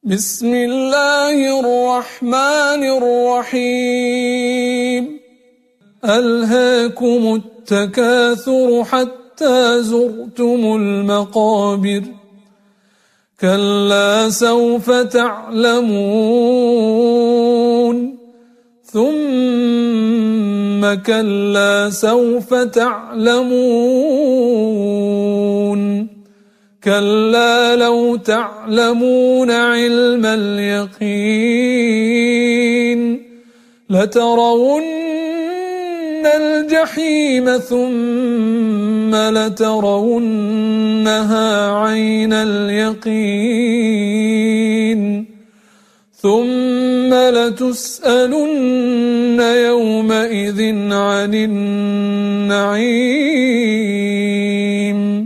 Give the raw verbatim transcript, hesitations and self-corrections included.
بسم الله الرحمن الرحيم ألهاكم التكاثر حتى زرتم المقابر كلا سوف تعلمون ثم كلا سوف تعلمون كلا لو تعلمون علم اليقين لترون الجحيم ثم لترونها عين اليقين ثم لتسألن يومئذ عن النعيم